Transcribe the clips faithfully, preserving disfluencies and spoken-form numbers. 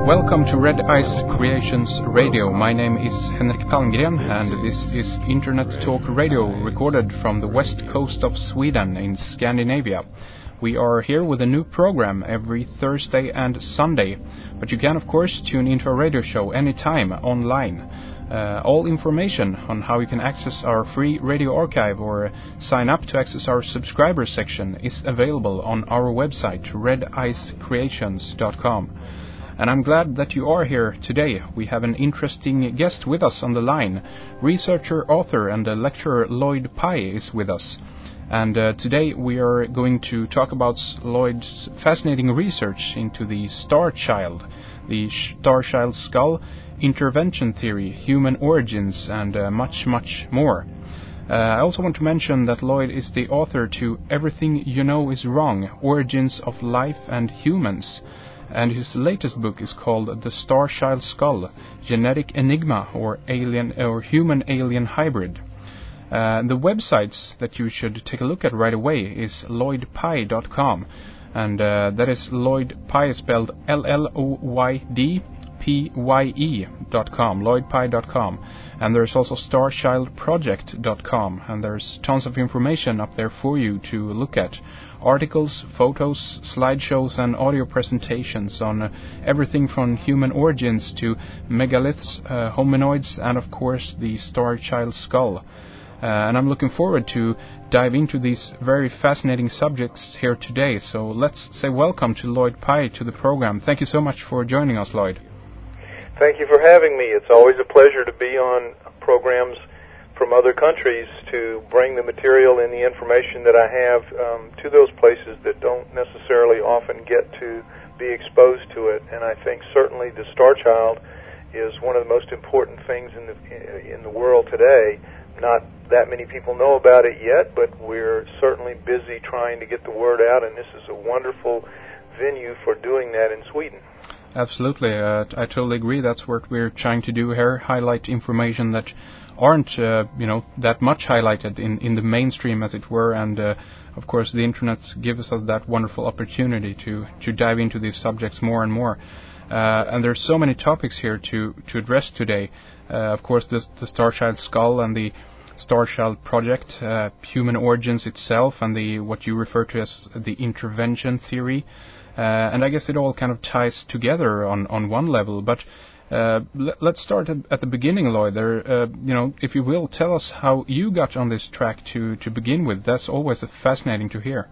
Welcome to Red Ice Creations Radio. My name is Henrik Palmgren and this is Internet Talk Radio recorded from the west coast of Sweden in Scandinavia. We are here with a new program every Thursday and Sunday, but you can of course tune into our radio show anytime online. Uh, all information on how you can access our free radio archive or sign up to access our subscriber section is available on our website red ice creations dot com. And I'm glad that you are here today. We have an interesting guest with us on the line. Researcher, author and lecturer Lloyd Pye is with us. And uh, today we are going to talk about Lloyd's fascinating research into the star child, the star child skull, intervention theory, human origins, and uh, much, much more. Uh, I also want to mention that Lloyd is the author to Everything You Know Is Wrong, Origins of Life and Humans. And his latest book is called The Star Child Skull, Genetic Enigma or Alien or Human Alien Hybrid. Uh, the websites that you should take a look at right away is lloyd pye dot com, and uh, that is Lloyd Pye spelled L L O Y D P Y E dot com, lloyd pye dot com. And there's also star child project dot com, and there's tons of information up there for you to look at. Articles, photos, slideshows, and audio presentations on uh, everything from human origins to megaliths, uh, hominoids, and of course the star child skull. Uh, and I'm looking forward to dive into these very fascinating subjects here today. So let's say welcome to Lloyd Pye to the program. Thank you so much for joining us, Lloyd. Thank you for having me. It's always a pleasure to be on programs from other countries to bring the material and the information that I have um, to those places that don't necessarily often get to be exposed to it. And I think certainly the star child is one of the most important things in the in the world today. Not that many people know about it yet, but we're certainly busy trying to get the word out, and this is a wonderful venue for doing that in Sweden. Absolutely. Uh, I totally agree. That's what we're trying to do here, highlight information that aren't, uh, you know, that much highlighted in, in the mainstream, as it were, and, uh, of course, the Internet gives us that wonderful opportunity to, to dive into these subjects more and more. Uh, and there's so many topics here to, to address today. Uh, of course, the, the Star Child Skull and the Star Child Project, uh, human origins itself, and the what you refer to as the intervention theory. Uh, and I guess it all kind of ties together on, on one level. But uh, l- let's start at the beginning, Lloyd. There, uh, you know, if you will, tell us how you got on this track to, to begin with. That's always fascinating to hear.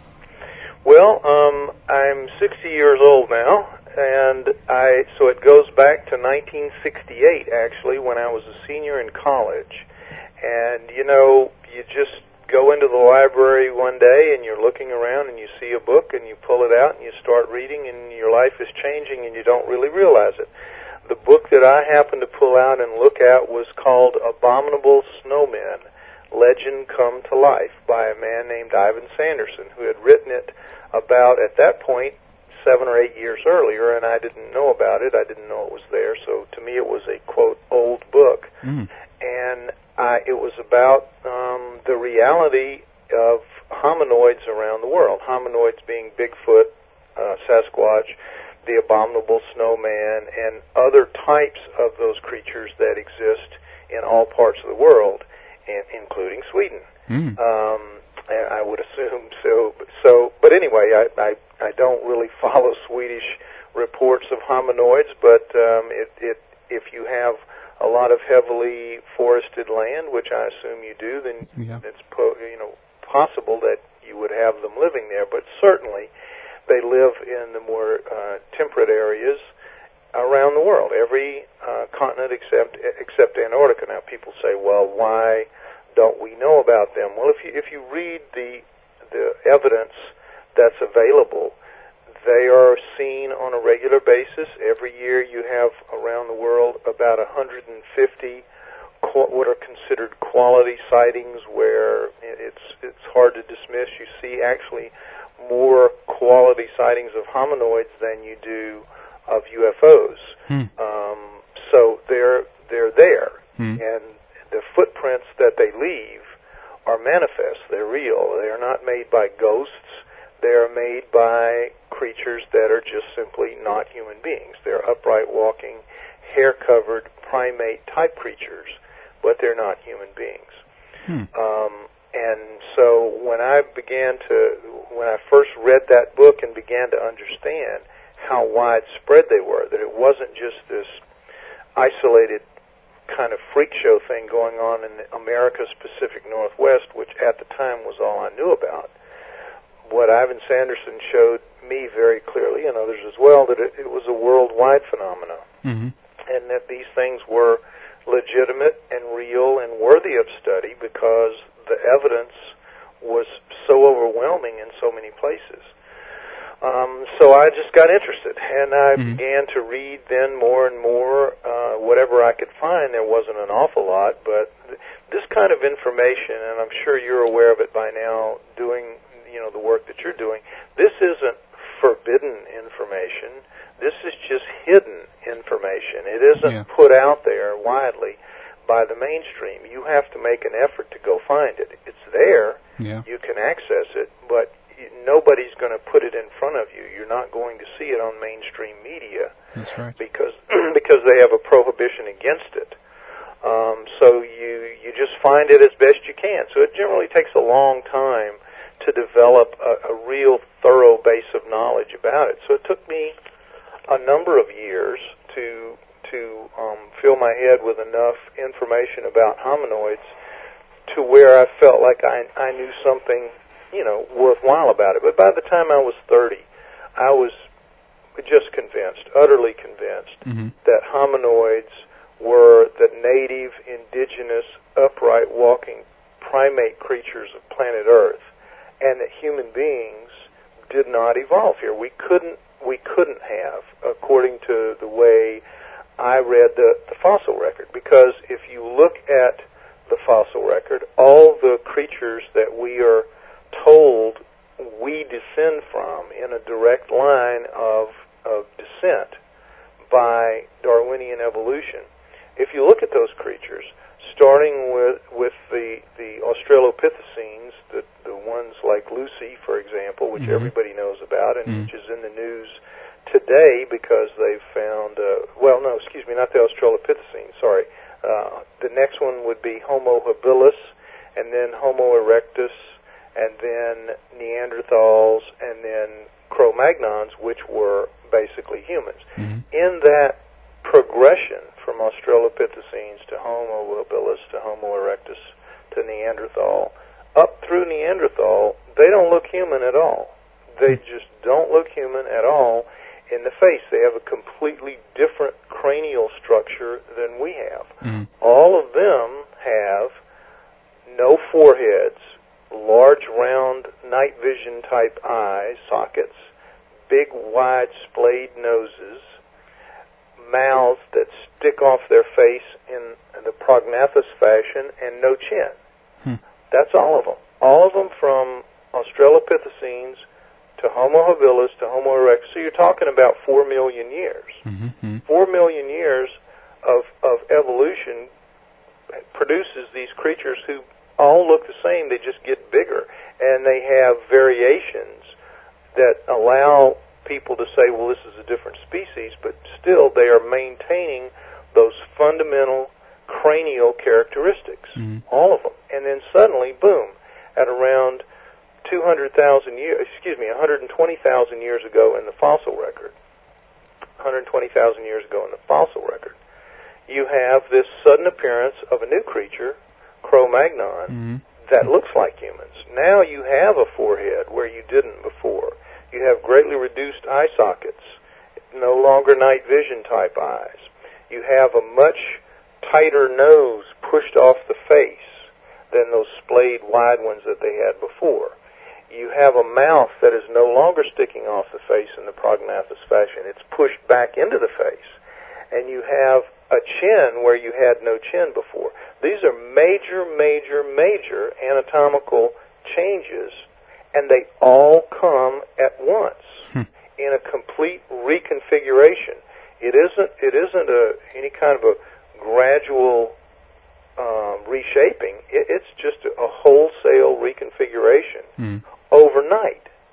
Well, um, I'm sixty years old now, and I so it goes back to nineteen sixty-eight, actually, when I was a senior in college. And, you know, you just go into the library one day and you're looking around and you see a book and you pull it out and you start reading and your life is changing and you don't really realize it. The book that I happened to pull out and look at was called Abominable Snowmen, Legend Come to Life, by a man named Ivan Sanderson, who had written it about, at that point, seven or eight years earlier, and I didn't know about it. I didn't know it was there, so to me it was a, quote, old book. Mm. And uh, it was about um, the reality of hominoids around the world, hominoids being Bigfoot, uh, Sasquatch, the abominable snowman, and other types of those creatures that exist in all parts of the world, and including Sweden. Mm. Um, and I would assume so. So, but anyway, I, I, I don't really follow Swedish reports of hominoids, but um, it, it, if you have a lot of heavily forested land, which I assume you do, then yeah. it's po- you know possible that you would have them living there. But certainly, they live in the more uh, temperate areas around the world, every uh, continent except except Antarctica. Now, people say, "Well, why don't we know about them?" Well, if you if you read the the evidence that's available, they are seen on a regular basis. Every year you have around the world about one hundred fifty qu- what are considered quality sightings where it's it's hard to dismiss. You see actually more quality sightings of hominoids than you do of U F Os. Hmm. Um, so they're they're there, hmm. and the footprints that they leave are manifest. They're real. They are not made by ghosts. They are made by creatures that are just simply not human beings. They're upright walking, hair-covered primate-type creatures, but they're not human beings. Hmm. Um, and so when I began to, when I first read that book and began to understand how widespread they were, that it wasn't just this isolated kind of freak show thing going on in America's Pacific Northwest, which at the time was all I knew about. What Ivan Sanderson showed me very clearly, and others as well, that it, it was a worldwide phenomenon, mm-hmm. and that these things were legitimate and real and worthy of study because the evidence was so overwhelming in so many places. Um, so I just got interested, and I mm-hmm. began to read then more and more, uh, whatever I could find. There wasn't an awful lot, but th- this kind of information, and I'm sure you're aware of it by now, doing, you know, the work that you're doing, this isn't forbidden information. This is just hidden information. It isn't yeah. put out there widely by the mainstream. You have to make an effort to go find it. It's there. Yeah. You can access it, but nobody's going to put it in front of you. You're not going to see it on mainstream media. That's right. Because because they have a prohibition against it. Um, so you you just find it as best you can. So it generally takes a long time to develop a, a real thorough base of knowledge about it. So it took me a number of years to to um, fill my head with enough information about hominoids to where I felt like I I knew something, you know, worthwhile about it. But by the time I was thirty, I was just convinced, utterly convinced, mm-hmm. that hominoids were the native, indigenous, upright, walking primate creatures of planet Earth, and that human beings did not evolve here. We couldn't, we couldn't have, according to the way I read the, the fossil record, because if you look at the fossil record, all the creatures that we are told we descend from in a direct line of, of descent by Darwinian evolution. If you look at those creatures, starting with with the, the Australopithecines, the, the ones like Lucy, for example, which mm-hmm. everybody knows about and mm-hmm. which is in the news today because they've found, uh, well, no, excuse me, not the Australopithecines, sorry. Uh, the next one would be Homo habilis, and then Homo erectus, and then Neanderthals, and then Cro-Magnons, which were basically humans. Mm-hmm. In that progression from Australopithecines to Homo habilis to Homo erectus to Neanderthal, up through Neanderthal, they don't look human at all. They just don't look human at all in the face. They have a completely different cranial structure than we have. Mm-hmm. All of them have no foreheads, large, round, night vision type eye sockets, big, wide, splayed noses, mouths that stick off their face in the prognathous fashion, and no chin. Hmm. That's all of them. All of them from Australopithecines to Homo habilis to Homo erectus. So you're talking about four million years. Mm-hmm. Four million years of, of evolution produces these creatures who all look the same. They just get bigger, and they have variations that allow people to say, well, this is a different species, but still they are maintaining those fundamental cranial characteristics, mm-hmm. all of them. And then suddenly, boom, at around two hundred thousand years, excuse me, one hundred twenty thousand years ago in the fossil record, one hundred twenty thousand years ago in the fossil record, you have this sudden appearance of a new creature, Cro-Magnon, mm-hmm. that looks like humans. Now you have a forehead where you didn't before. You have greatly reduced eye sockets, no longer night vision type eyes. You have a much tighter nose pushed off the face than those splayed wide ones that they had before. You have a mouth that is no longer sticking off the face in the prognathous fashion. It's pushed back into the face. And you have a chin where you had no chin before. These are major, major, major anatomical changes, and they all come at once hmm. in a complete reconfiguration. It isn't. It isn't a any kind of a gradual um, reshaping. It, it's just a, a wholesale reconfiguration hmm. overnight.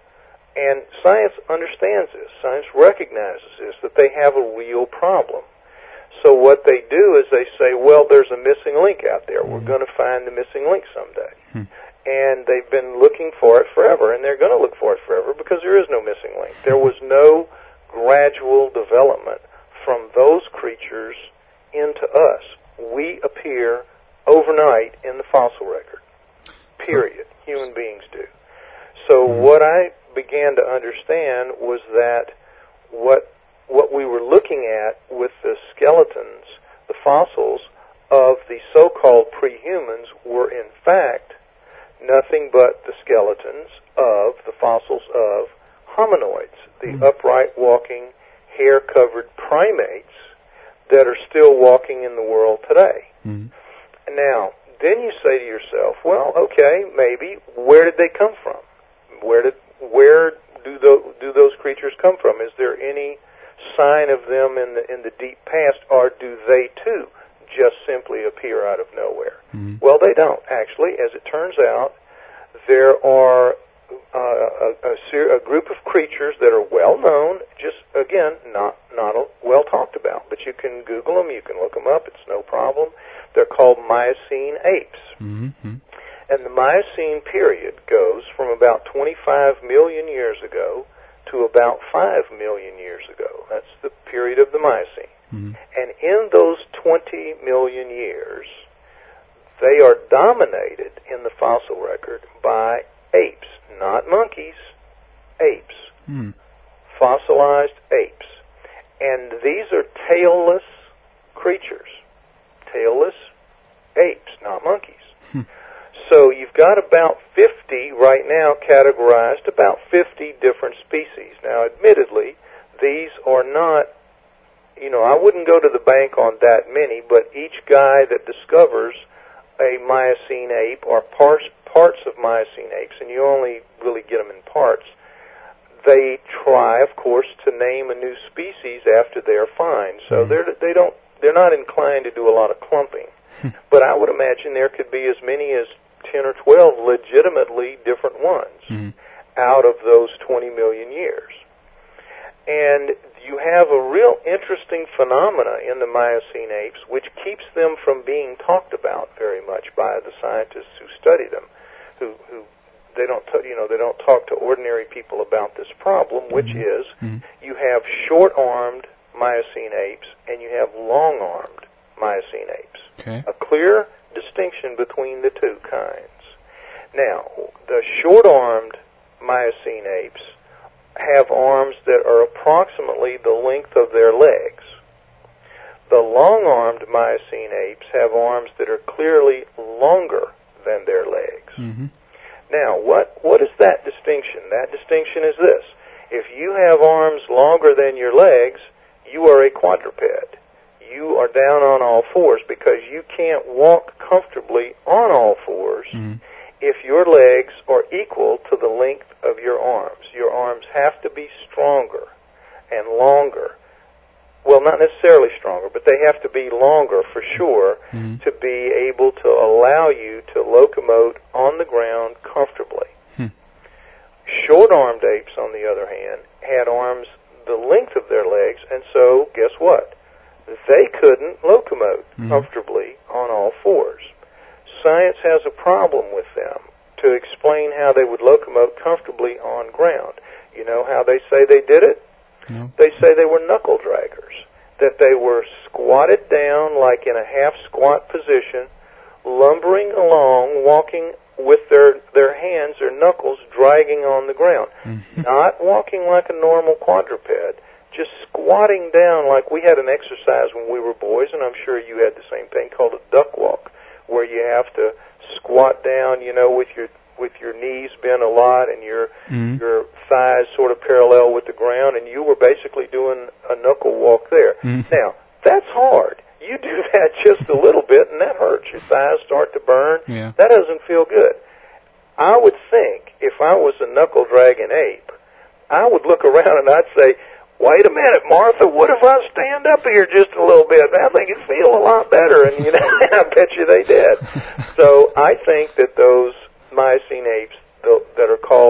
And science understands this. Science recognizes this, that they have a real problem. So what they do is they say, well, there's a missing link out there. Mm-hmm. We're going to find the missing link someday. Hmm. And they've been looking for it forever, and they're going to look for it forever because there is no missing link. There was no gradual development from those creatures into us. We appear overnight in the fossil record, period. So, human beings do. So mm-hmm. what I began to understand was that what what we were looking at with the skeletons, the fossils of the so-called pre-humans were in fact nothing but the skeletons of the fossils of hominoids, the mm-hmm. upright walking, hair-covered primates that are still walking in the world today. Mm-hmm. Now, then you say to yourself, well, okay, maybe, where did they come from? Where did where do those, do those creatures come from? Is there any sign of them in the in the deep past, or do they too just simply appear out of nowhere? Mm-hmm. Well, they don't, actually. As it turns out, there are uh, a, a, ser- a group of creatures that are well known, just, again, not, not well talked about. But you can Google them, you can look them up, it's no problem. They're called Miocene apes. Mm-hmm. And the Miocene period goes from about twenty-five million years ago to about five million years ago. That's the period of the Miocene. Mm-hmm. And in those twenty million years, they are dominated in the fossil record by apes, not monkeys, apes, mm. fossilized apes. And these are tailless creatures, tailless apes, not monkeys. Hmm. So you've got about fifty right now categorized, about fifty different species. Now, admittedly, these are not, you know, I wouldn't go to the bank on that many, but each guy that discovers a Miocene ape or parts parts of Miocene apes, and you only really get them in parts, they try, of course, to name a new species after their find. So mm-hmm. they're they don't they're not inclined to do a lot of clumping. But I would imagine there could be as many as ten or twelve legitimately different ones mm-hmm. out of those twenty million years. And you have a real interesting phenomena in the Miocene apes which keeps them from being talked about very much by the scientists who study them, who, who they don't t- you know they don't talk to ordinary people about this problem, which mm-hmm. is mm-hmm. you have short-armed Miocene apes and you have long-armed Miocene apes. Okay. A clear distinction between the two kinds. Now, the short-armed Miocene apes have arms that are approximately the length of their legs. The long-armed Miocene apes have arms that are clearly longer than their legs. Mm-hmm. Now, what, what is that distinction? That distinction is this. If you have arms longer than your legs, you are a quadruped. You are down on all fours because you can't walk comfortably on all fours mm-hmm. if your legs are equal to the length of your arms. Your arms have to be stronger and longer. Well, not necessarily stronger, but they have to be longer for sure mm-hmm. to be able to allow you to locomote on the ground comfortably. Hmm. Short-armed apes, on the other hand, had arms the length of their legs, and so guess what? They couldn't locomote mm-hmm. comfortably on all fours. Science has a problem with them to explain how they would locomote comfortably on ground. You know how they say they did it? No. They say they were knuckle draggers, that they were squatted down like in a half-squat position, lumbering along, walking with their, their hands or knuckles dragging on the ground. Mm-hmm. Not walking like a normal quadruped, just squatting down like we had an exercise when we were boys, and I'm sure you had the same thing, called a duck walk, where you have to squat down, you know, with your with your knees bent a lot and your mm-hmm. your thighs sort of parallel with the ground, and you were basically doing a knuckle walk there. Mm-hmm. Now, that's hard. You do that just a little bit, and that hurts. Your thighs start to burn. Yeah. That doesn't feel good. I would think if I was a knuckle-dragging ape, I would look around and I'd say, wait a minute, Martha, what if I stand up here just a little bit? I think it'd feel a lot better, and you know, I bet you they did. So I think that those Miocene apes that are called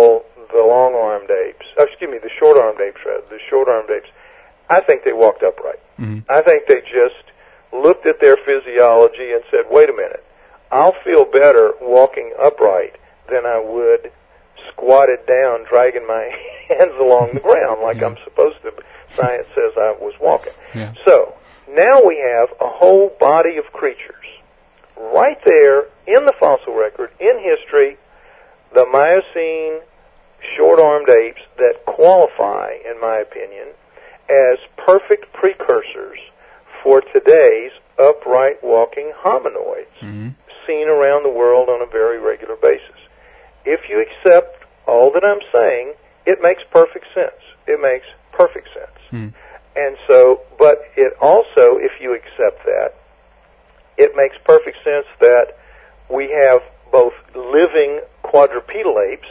the long-armed apes, oh, excuse me, the short-armed apes, rather, the short-armed apes, I think they walked upright. Mm-hmm. I think they just looked at their physiology and said, wait a minute, I'll feel better walking upright than I would squatted down, dragging my hands along the ground like yeah. I'm supposed to. Science says I was walking. Yeah. So now we have a whole body of creatures right there in the fossil record, in history, the Miocene short-armed apes that qualify, in my opinion, as perfect precursors for today's upright walking hominoids mm-hmm. seen around the world on a very regular basis. If you accept all that I'm saying, it makes perfect sense. It makes perfect sense. Mm. And so, but it also, if you accept that, it makes perfect sense that we have both living quadrupedal apes,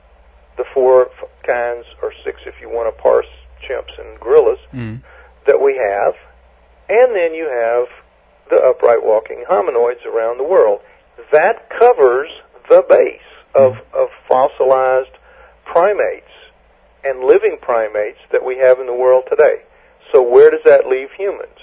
the four kinds, or six if you want to parse chimps and gorillas, mm. that we have, and then you have the upright walking hominoids around the world. That covers the base of, mm. of fossilized primates and living primates that we have in the world today. So where does that leave humans?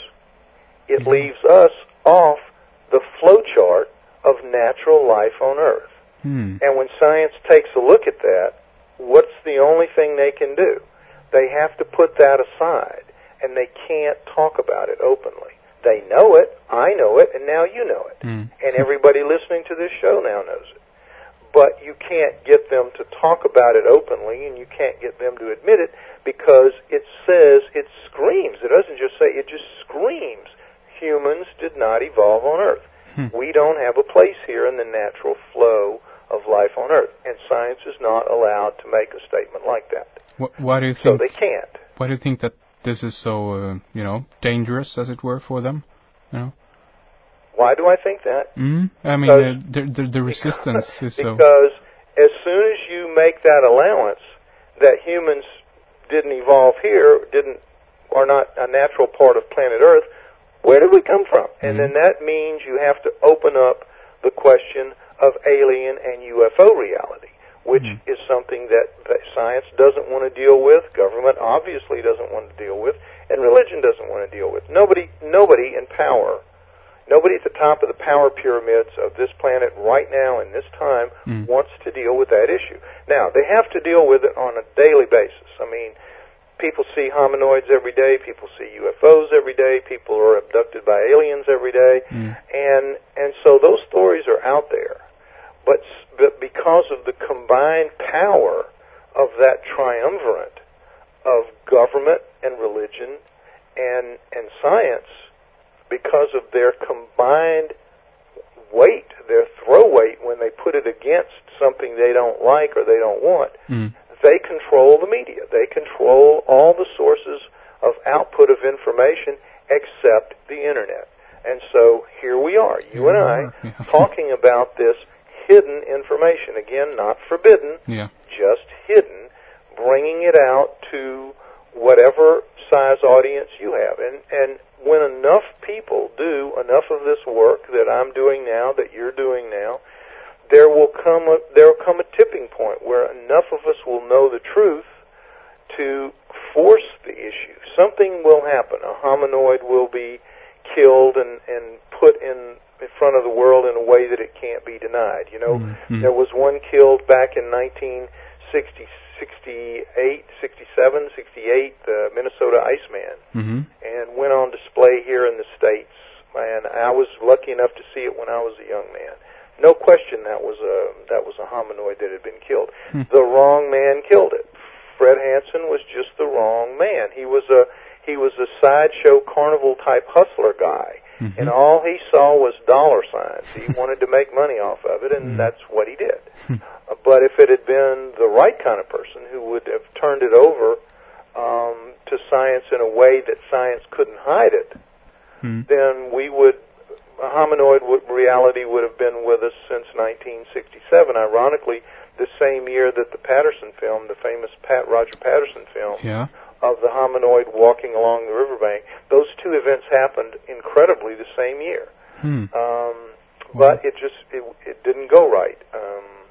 It mm. leaves us off the flowchart of natural life on Earth. Mm. And when science takes a look at that, what's the only thing they can do? They have to put that aside, and they can't talk about it openly. They know it, I know it, and now you know it. Mm. And everybody listening to this show now knows it. But you can't get them to talk about it openly, and you can't get them to admit it, because it says, it screams, it doesn't just say, it just screams, humans did not evolve on Earth. Hmm. We don't have a place here in the natural flow of life on Earth, and science is not allowed to make a statement like that. Wh- why do you So think? they can't. Why do you think that this is so, uh, you know, dangerous, as it were, for them? You know. Why do I think that? Mm? I mean, uh, the, the the resistance because, is so. Because as soon as you make that allowance that humans didn't evolve here, didn't are not a natural part of planet Earth, where did we come from? Mm-hmm. And then that means you have to open up the question of alien and U F O reality, which mm-hmm. is something that, that science doesn't want to deal with, government obviously doesn't want to deal with, and religion doesn't want to deal with. Nobody, nobody in power, nobody at the top of the power pyramids of this planet right now in this time mm. wants to deal with that issue. Now, they have to deal with it on a daily basis. I mean, people see hominoids every day, people see U F Os every day, people are abducted by aliens every day, mm. and and so those stories are out there. But, but because of the combined power of that triumvirate of government and religion and and science, because of their combined weight, their throw weight when they put it against something they don't like or they don't want, mm. they control the media. They control all the sources of output of information except the Internet. And so here we are, you here and I, yeah. talking about this hidden information. Again, not forbidden, yeah. just hidden, bringing it out to whatever size audience you have. And, and when enough people do enough of this work that I'm doing now, that you're doing now, there will come a, there will come a tipping point where enough of us will know the truth to force the issue. Something will happen. A hominoid will be killed and, and put in, in front of the world in a way that it can't be denied. You know, mm-hmm. there was one killed back in nineteen sixty, sixty-eight, sixty-seven, sixty-eight, the Minnesota Iceman, mm-hmm. and went on display here in the States. And I was lucky enough to see it when I was a young man. No question that was a that was a hominoid that had been killed. Hmm. The wrong man killed it. Fred Hansen was just the wrong man. He was a he was a sideshow carnival type hustler guy, mm-hmm. and all he saw was dollar signs. He wanted to make money off of it, and mm. that's what he did. uh, but if it had been the right kind of person who would have turned it over um, to science in a way that science couldn't hide it, mm. then we would. A hominoid w- reality would have been with us since nineteen sixty-seven. Ironically, the same year that the Patterson film, the famous Pat Roger Patterson film yeah. of the hominoid walking along the riverbank, those two events happened incredibly the same year. Hmm. Um, wow. But it just it, it didn't go right. Um,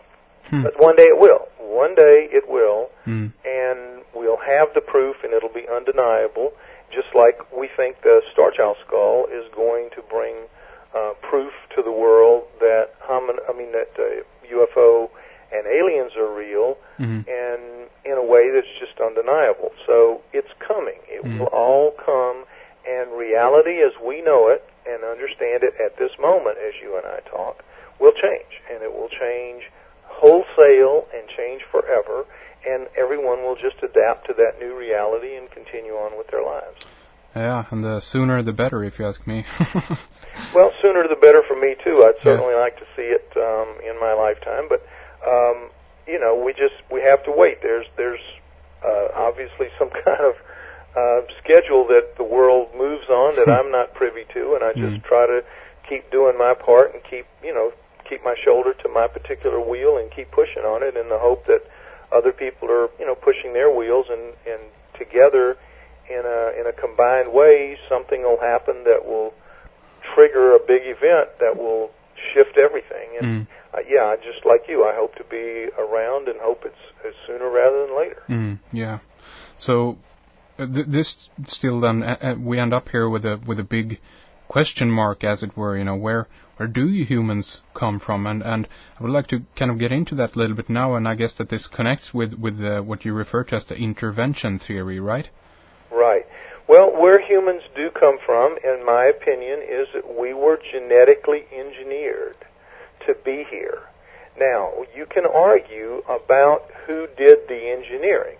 Hmm. But one day it will. One day it will, hmm. and we'll have the proof, and it'll be undeniable, just like we think the Star Child skull is going to bring uh, proof to the world that homin- I mean that uh, U F O and aliens are real, mm-hmm. and in a way that's just undeniable. So it's coming. It mm-hmm. will all come, and reality as we know it and understand it at this moment, as you and I talk, will change, and it will change wholesale and change forever, and everyone will just adapt to that new reality and continue on with their lives. Yeah, and the sooner the better, if you ask me. Well, sooner the better for me, too. I'd certainly yeah. like to see it um, in my lifetime, but, um, you know, we just, we have to wait. There's, there's uh, obviously some kind of uh, schedule that the world moves on that I'm not privy to, and I just mm. try to keep doing my part and keep, you know, keep my shoulder to my particular wheel and keep pushing on it in the hope that other people are, you know, pushing their wheels, and, and together in a in a combined way, something will happen that will trigger a big event that will shift everything. And mm. uh, yeah, just like you, I hope to be around and hope it's, it's sooner rather than later. Mm, yeah. So uh, th- this still then uh, we end up here with a with a big question mark, as it were. You know, where where do you humans come from? And and I would like to kind of get into that a little bit now. And I guess that this connects with with uh, what you refer to as the intervention theory, right? Right. Well, where humans do come from, in my opinion, is that we were genetically engineered to be here. Now, you can argue about who did the engineering,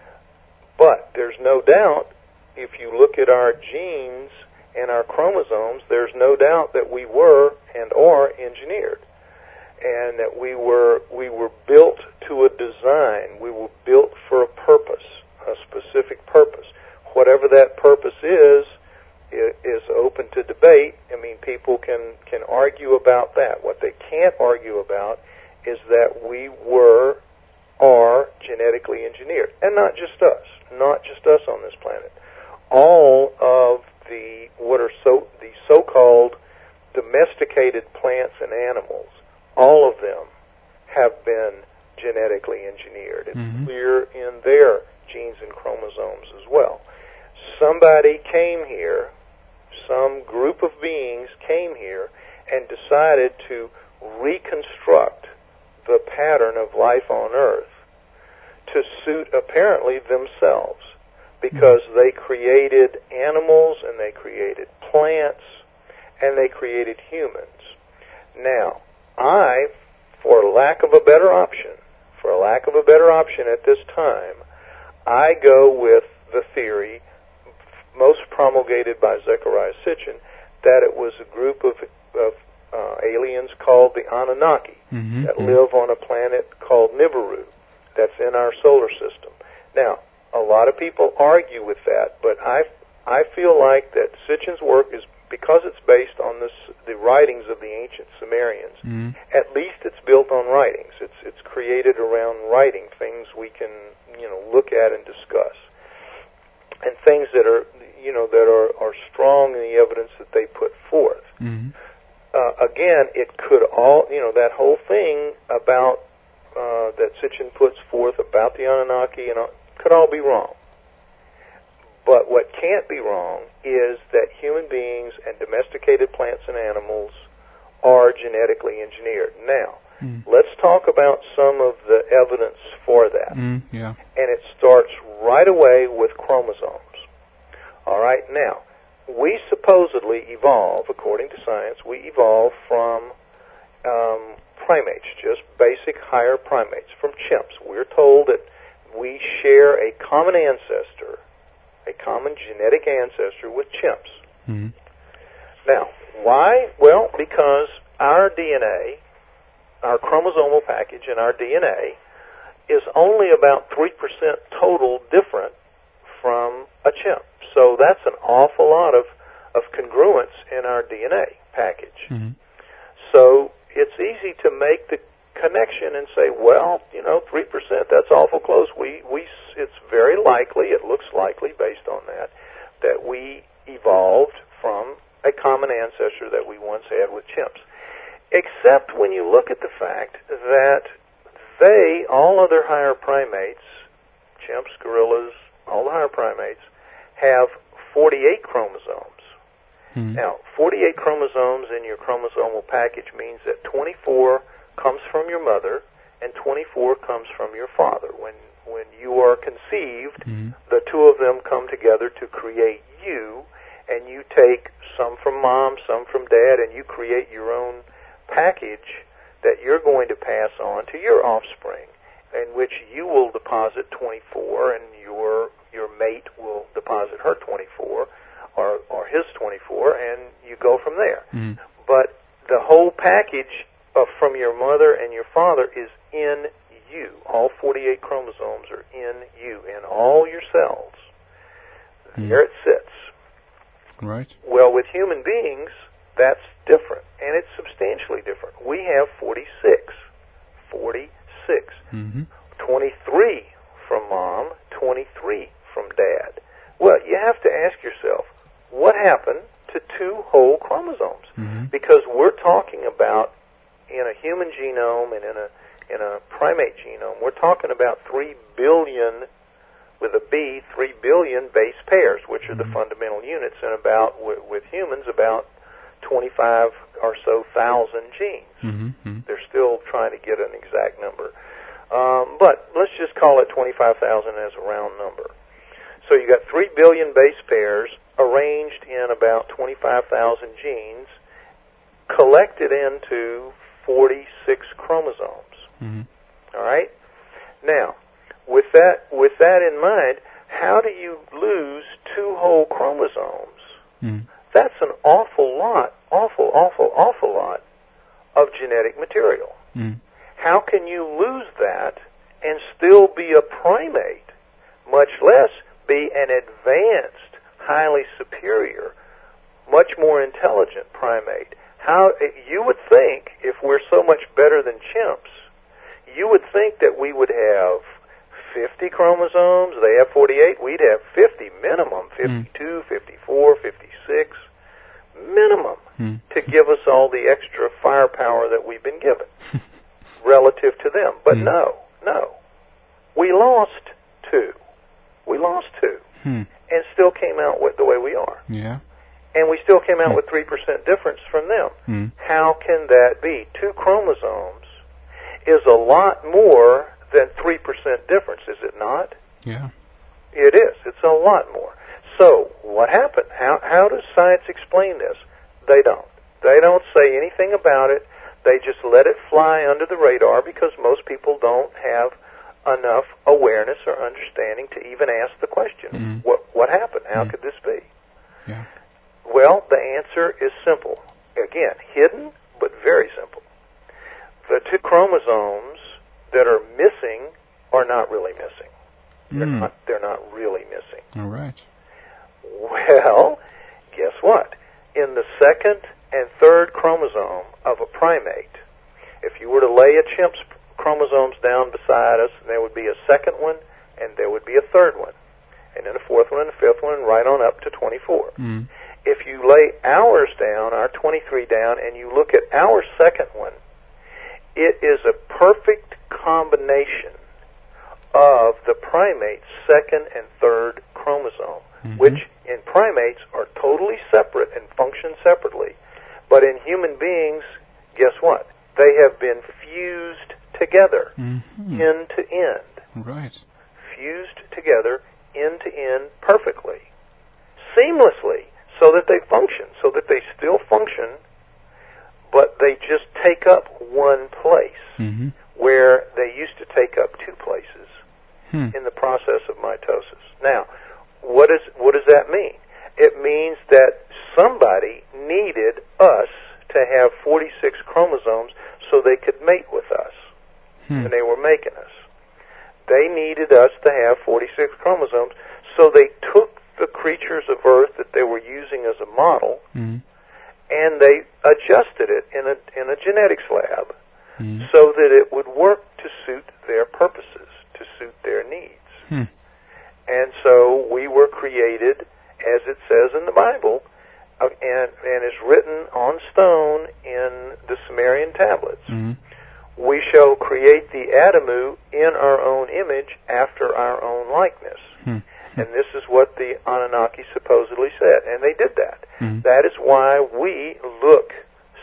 but there's no doubt, if you look at our genes and our chromosomes, there's no doubt that we were and are engineered, and that we were we were built to a design. We were built for a purpose, a specific purpose. Whatever that purpose is, is open to debate. I mean, people can, can argue about that. What they can't argue about is that we were, are genetically engineered. And not just us. Not just us on this planet. All of the, what are so, the so-called domesticated plants and animals, all of them have been genetically engineered. It's mm-hmm. clear in their genes and chromosomes as well. Somebody came here, some group of beings came here and decided to reconstruct the pattern of life on Earth to suit apparently themselves, because mm-hmm. they created animals and they created plants and they created humans. Now, I, for lack of a better option, for a lack of a better option at this time, I go with the theory most promulgated by Zecharia Sitchin, that it was a group of, of uh, aliens called the Anunnaki mm-hmm. that live on a planet called Nibiru that's in our solar system. Now, a lot of people argue with that, but I, I feel like that Sitchin's work is, because it's based on this, the writings of the ancient Sumerians, mm-hmm. at least it's built on writings. It's, it's created around writing, things we can, you know, look at and discuss. And things that are, you know, that are, are strong in the evidence that they put forth. Mm-hmm. Uh, again, it could all, you know, that whole thing about, uh, that Sitchin puts forth about the Anunnaki and all, could all be wrong. But what can't be wrong is that human beings and domesticated plants and animals are genetically engineered. Now, mm. let's talk about some of the evidence for that. Mm, yeah. And it starts right away with chromosomes. All right, now, we supposedly evolve, according to science, we evolve from um, primates, just basic higher primates, from chimps. We're told that we share a common ancestor, a common genetic ancestor with chimps. Mm-hmm. Now, why? Well, because our D N A, our chromosomal package in our D N A, is only about three percent total different from a chimp. So that's an awful lot of, of congruence in our D N A package. Mm-hmm. So it's easy to make the connection and say, well, you know, three percent, that's awful close. We, we, it's very likely, it looks likely based on that, that we evolved from a common ancestor that we once had with chimps. Except when you look at the fact that they, all other higher primates, chimps, gorillas, all the higher primates, have forty-eight chromosomes. Mm-hmm. Now, forty-eight chromosomes in your chromosomal package means that twenty-four comes from your mother and twenty-four comes from your father. When when you are conceived, mm-hmm. the two of them come together to create you, and you take some from mom, some from dad, and you create your own package that you're going to pass on to your offspring, in which you will deposit twenty-four and your your mate will deposit her twenty-four or, or his twenty-four, and you go from there. Mm. But the whole package of, from your mother and your father is in you. All forty-eight chromosomes are in you, in all your cells. Mm. There it sits. Right. Well, with human beings, that's different, and it's substantially different. We have forty-six. forty-six. Mm-hmm. twenty-three from mom, twenty-three from dad. Well, you have to ask yourself, what happened to two whole chromosomes? Mm-hmm. Because we're talking about, in a human genome and in a in a primate genome, we're talking about three billion, with a B, three billion base pairs, which are mm-hmm. the fundamental units, and about, w- with humans, about twenty-five or so thousand genes. Mm-hmm. They're still trying to get an exact number. Um, but let's just call it twenty-five thousand as a round number. So you got three billion base pairs arranged in about twenty-five thousand genes, collected into forty-six chromosomes. Mm-hmm. All right? Now, with that with that in mind, how do you lose two whole chromosomes? Mm-hmm. That's an awful lot, awful, awful, awful lot of genetic material. Mm. How can you lose that and still be a primate, much less be an advanced, highly superior, much more intelligent primate? How you would think, if we're so much better than chimps, you would think that we would have fifty chromosomes. They have forty-eight. We'd have fifty minimum, fifty-two, mm. fifty-four, fifty-six minimum mm. to give us all the extra firepower that we've been given relative to them. But mm. no, no. We lost two. We lost two mm. and still came out with the way we are. Yeah. And we still came out mm. with three percent difference from them. Mm. How can that be? Two chromosomes is a lot more than three percent difference, is it not? Yeah. It is. It's a lot more. So, what happened? How how does science explain this? They don't. They don't say anything about it. They just let it fly under the radar because most people don't have enough awareness or understanding to even ask the question, mm-hmm. what what happened? How mm-hmm. could this be? Yeah. Well, the answer is simple. Again, hidden, but very simple. The two chromosomes that are missing are not really missing. They're mm. not, they're not really missing. All right. Well, guess what? In the second and third chromosome of a primate, if you were to lay a chimp's chromosomes down beside us, there would be a second one, and there would be a third one, and then a fourth one, and a fifth one, and right on up to twenty-four. Mm. If you lay ours down, our twenty-three down, and you look at our second one, it is a perfect combination of the primate's second and third chromosome, mm-hmm. which in primates are totally separate and function separately. But in human beings, guess what? They have been fused together, mm-hmm. end to end. Right. Fused together, end to end, perfectly, seamlessly, so that they function, so that they still function, but they just take up one place, mm-hmm. where they used to take up two places hmm. in the process of mitosis. Now, what is what does that mean? It means that somebody needed us to have forty-six chromosomes so they could mate with us, hmm. and they were making us. They needed us to have forty-six chromosomes, so they took the creatures of Earth that they were using as a model, hmm. and they adjusted it in a in a genetics lab hmm. so that it would work to suit their purposes, to suit their needs. Hmm. And so we were created, as it says in the Bible, uh, and, and is written on stone in the Sumerian tablets. Hmm. we shall create the Adamu in our own image after our own likeness. Hmm. And this is what the Anunnaki supposedly said, and they did that. Hmm. That is why we look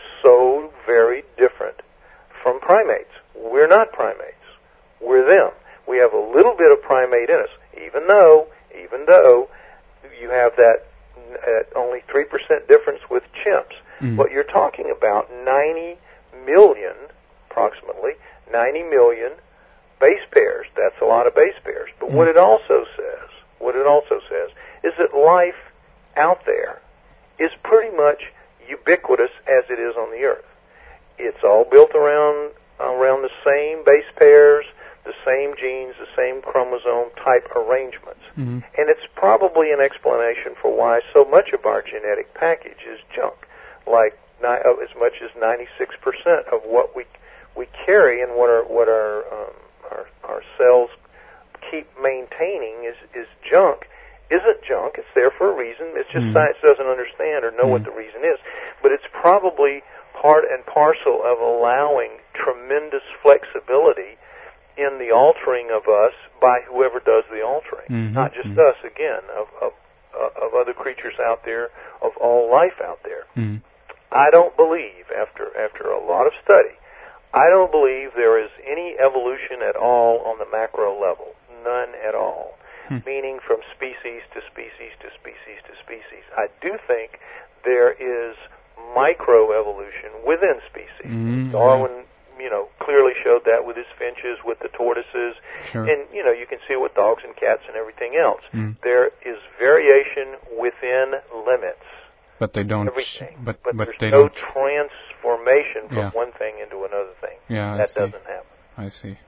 so very different from primates. We're not primates. We're them. We have a little bit of primate in us, even though, even though you have that uh, only three percent difference with chimps. Mm. But you're talking about ninety million, approximately, ninety million base pairs. That's a lot of base pairs. But mm. what it also says, what it also says, is that life out there is pretty much ubiquitous as it is on the Earth. It's all built around around the same base pairs, the same genes, the same chromosome type arrangements. Mm-hmm. And it's probably an explanation for why so much of our genetic package is junk. Like ni- uh, as much as ninety-six percent of what we we carry and what our what our um, our, our cells keep maintaining is is junk. Isn't junk. It's there for a reason. It's just mm-hmm. science doesn't understand or know mm-hmm. what the reason is. But it's probably part and parcel of allowing tremendous flexibility in the altering of us by whoever does the altering, mm-hmm. not just mm-hmm. us, again, of, of of other creatures out there, of all life out there. Mm-hmm. I don't believe, after after a lot of study, I don't believe there is any evolution at all on the macro level, none at all, hmm. meaning from species to species to species to species. I do think there is microevolution within species. Mm-hmm. Darwin, you know, clearly showed that with his finches, with the tortoises, sure. and, you know, you can see it with dogs and cats and everything else. Mm. There is variation within limits. But they don't... Everything. But, but, but there's they no don't... transformation from yeah. one thing into another thing. Yeah, that I see. doesn't happen. I see.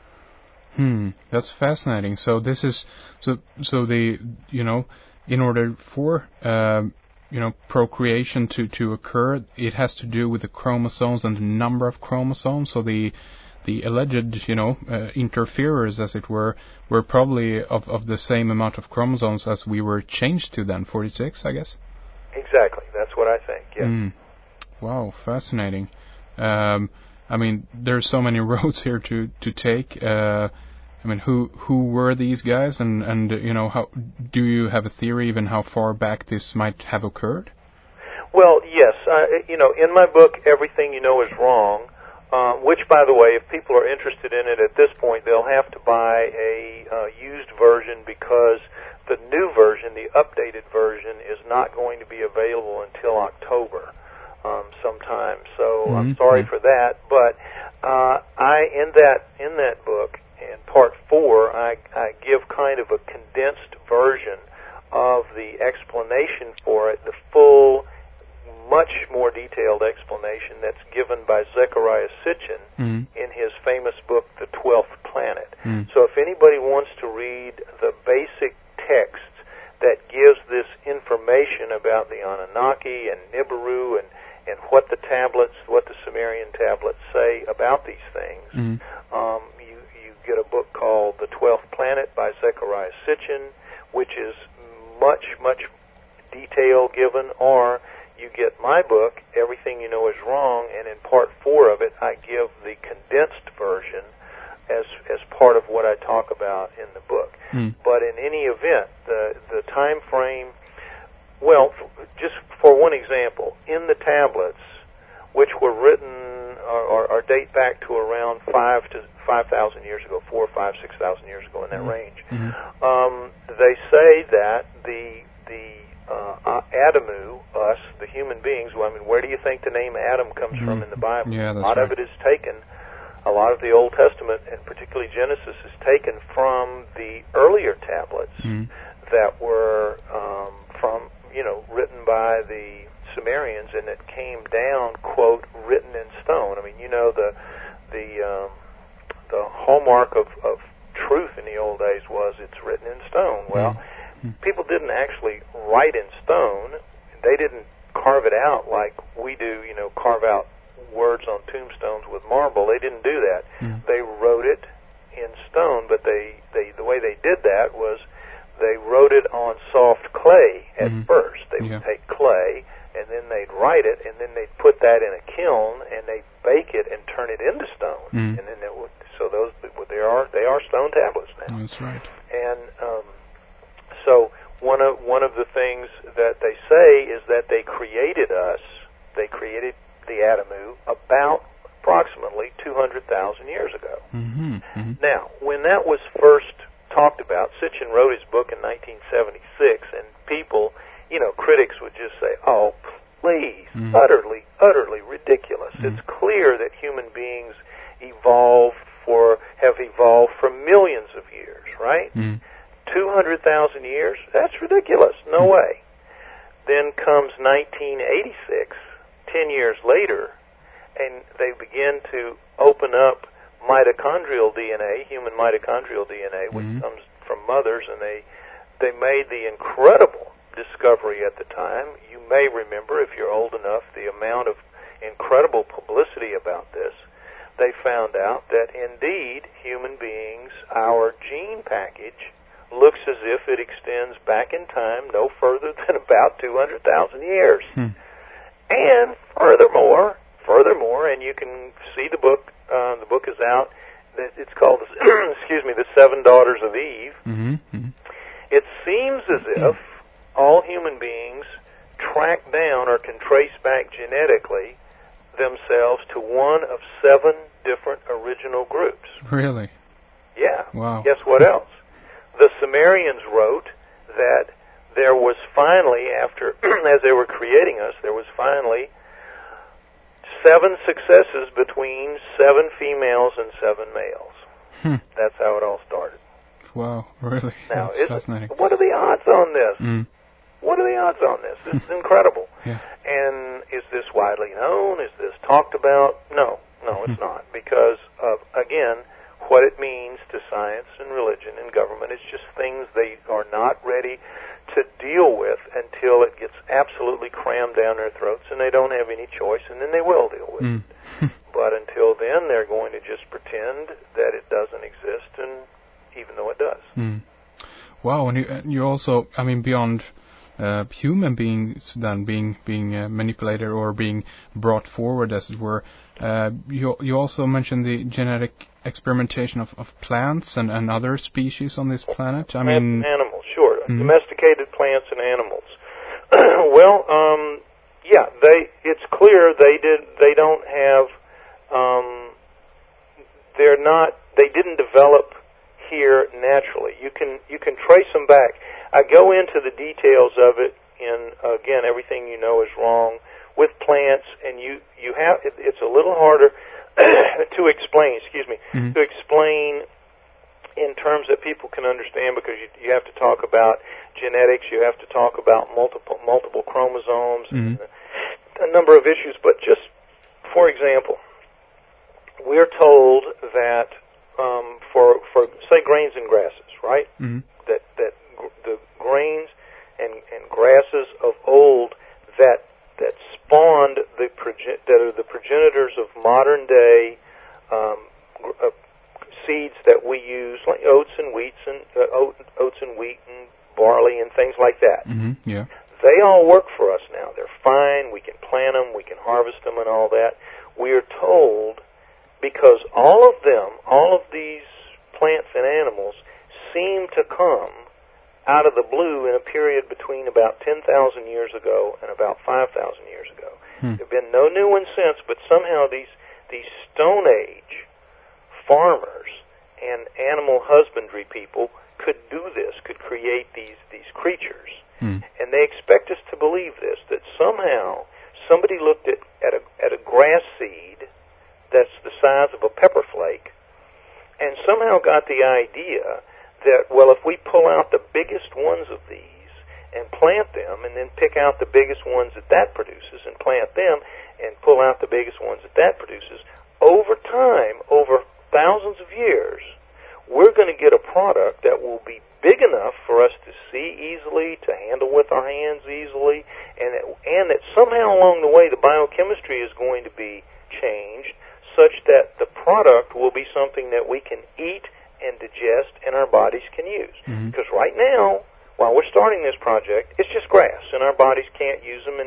Hmm, that's fascinating. So this is... So, so the, you know, in order for... Um, you know, procreation to, to occur, it has to do with the chromosomes and the number of chromosomes. So the the alleged, you know, uh, interferers, as it were, were probably of, of the same amount of chromosomes as we were changed to then, forty-six, I guess? Exactly. That's what I think, yeah. Mm. Wow, fascinating. Um, I mean, there's so many roads here to, to take. Uh, I mean, who who were these guys, and, and you know, how do you have a theory even how far back this might have occurred? Well, yes. Uh, you know, in my book, Everything You Know Is Wrong, uh, which, by the way, if people are interested in it at this point, they'll have to buy a uh, used version because the new version, the updated version, is not going to be available until October um, sometime. So mm-hmm. I'm sorry for that, but uh, I in that in that book. In part four, I, I give kind of a condensed version of the explanation for it, the full, much more detailed explanation that's given by Zecharia Sitchin mm. in his famous book, The Twelfth Planet. Mm. So if anybody wants to read the basic text that gives this information about the Anunnaki and Nibiru and, and what the tablets, what the Sumerian tablets say about these things, mm. um, get a book called The Twelfth Planet by Zecharia Sitchin, which is much, much detail given, or you get my book, Everything You Know Is Wrong, and in part four of it, I give the condensed version as as part of what I talk about in the book. Mm. But in any event, the, the time frame, well, f- just for one example, in the tablets, which were written or, or, or date back to around five to five thousand years ago, four, five, six thousand years ago, in that mm-hmm. range. Mm-hmm. Um, they say that the the uh, Adamu, us, the human beings. Well, I mean, where do you think the name Adam comes mm-hmm. from in the Bible? Yeah, that's a lot right. of it is taken. A lot of the Old Testament, and particularly Genesis, is taken from the earlier tablets mm-hmm. that were um, from you know written by the Sumerians, and it came down, quote, written in stone. I mean, you know, the the um, the hallmark of, of truth in the old days was it's written in stone. Well, mm-hmm. people didn't actually write in stone. They didn't carve it out like we do, you know, carve out words on tombstones with marble. They didn't do that. Mm-hmm. They wrote it in stone, but they, they the way they did that was they wrote it on soft clay at mm-hmm. first. They yeah. would take clay and and then they'd write it, and then they'd put that in a kiln, and they'd bake it and turn it into stone. Mm. And then it would, so those they are they are stone tablets now. That's right. And um, so one of one of the things that they say is that they created us. They created the Adamu about approximately two hundred thousand years ago. Mm-hmm. Mm-hmm. Now, when that was first talked about, Sitchin wrote his book in nineteen seventy-six, and people, you know, critics would just say, oh, please, mm. utterly, utterly ridiculous. Mm. It's clear that human beings evolved for, have evolved for millions of years, right? Mm. two hundred thousand years? That's ridiculous. No mm. way. Then comes nineteen eighty-six, ten years later, and they begin to open up mitochondrial D N A, human mitochondrial D N A, which mm-hmm. comes from mothers, and they they made the incredible discovery at the time. You may remember, if you're old enough, the amount of incredible publicity about this. They found out that indeed human beings, our gene package, looks as if it extends back in time no further than about two hundred thousand years. Hmm. And furthermore, furthermore, and you can see the book, uh, the book is out, it's called, excuse me, The Seven Daughters of Eve. Mm-hmm. Mm-hmm. It seems as if all human beings track down or can trace back genetically themselves to one of seven different original groups. Really? Yeah. Wow. Guess what else? The Sumerians wrote that there was finally, after, as they were creating us, there was finally seven successes between seven females and seven males. Hmm. That's how it all started. Wow, really? Now, That's is fascinating. it, what are the odds on this? Mm. What are the odds on this? This is incredible. Yeah. And is this widely known? Is this talked about? No, no, it's not. Because of, again, what it means to science and religion and government. It's just things they are not ready to deal with until it gets absolutely crammed down their throats, and they don't have any choice, and then they will deal with Mm. it. But until then, they're going to just pretend that it doesn't exist, and even though it does. Mm. Wow, and you, and you also, I mean, beyond uh, human beings then being being uh, manipulated or being brought forward, as it were, uh, you you also mentioned the genetic experimentation of, of plants and, and other species on this planet. I Plants mean, and animals, sure, mm-hmm. domesticated plants and animals. Well, um, yeah, they. It's clear they did. They don't have. Um, they're not. They didn't develop here naturally. You can you can trace them back. I go into the details of it in, again, Everything You Know Is Wrong, with plants, and you, you have, it, it's a little harder to explain, excuse me, mm-hmm. to explain in terms that people can understand, because you, you have to talk about genetics, you have to talk about multiple multiple chromosomes, mm-hmm. and a number of issues. But just, for example, we're told that um, for, for, say, grains and grasses, right, mm-hmm. that, that the grains and, and grasses of old that that spawned the proge- that are the progenitors of modern day um, uh, seeds that we use, like oats and wheats and uh, oat, oats and wheat and barley and things like that. Mm-hmm. Yeah. They all work for us now. They're fine. We can plant them. We can harvest them and all that. We are told, because all of them, all of these plants and animals seem to come out of the blue in a period between about ten thousand years ago and about five thousand years ago. Hmm. There have been no new ones since, but somehow these these Stone Age farmers and animal husbandry people could do this, could create these, these creatures. Hmm. And they expect us to believe this, that somehow somebody looked at, at, a, at a grass seed that's the size of a pepper flake and somehow got the idea that, well, if we pull out the biggest ones of these and plant them and then pick out the biggest ones that that produces and plant them and pull out the biggest ones that that produces, over time, over thousands of years, we're going to get a product that will be big enough for us to see easily, to handle with our hands easily, and that, and that somehow along the way the biochemistry is going to be changed such that the product will be something that we can eat and digest and our bodies can use. Mm-hmm. Because right now, while we're starting this project, it's just grass, and our bodies can't use them, and,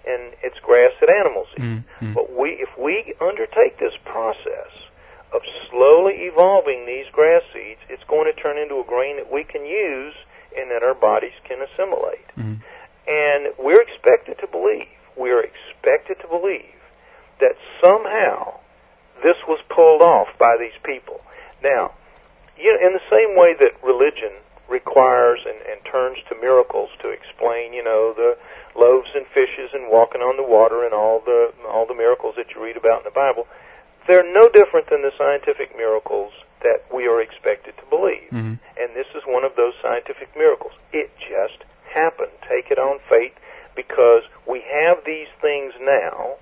and it's grass that animals eat. Mm-hmm. But we, if we undertake this process of slowly evolving these grass seeds, it's going to turn into a grain that we can use and that our bodies can assimilate. Mm-hmm. And we're expected to believe, we're expected to believe that somehow this was pulled off by these people. Now, you know, in the same way that religion requires and, and turns to miracles to explain, you know, the loaves and fishes and walking on the water and all the all the miracles that you read about in the Bible, they're no different than the scientific miracles that we are expected to believe. Mm-hmm. And this is one of those scientific miracles. It just happened. Take it on faith, because we have these things now.